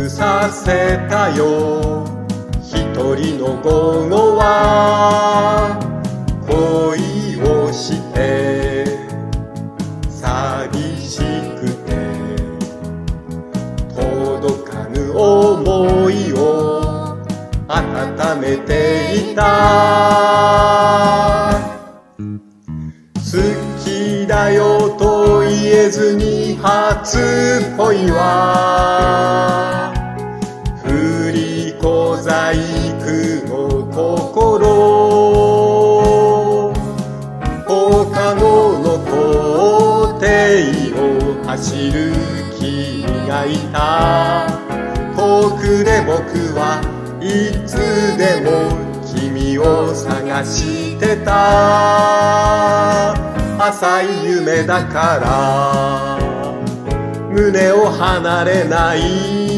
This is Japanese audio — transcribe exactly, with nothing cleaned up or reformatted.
くさせたよ。一人の午後は恋をして寂しくて届かぬ想いを温めていた。好きだよと言えずに初恋は振り小細工の心。放課後の校庭を走る君がいた。遠くで僕はいつでも君を探してた。浅い夢だから胸を離れない。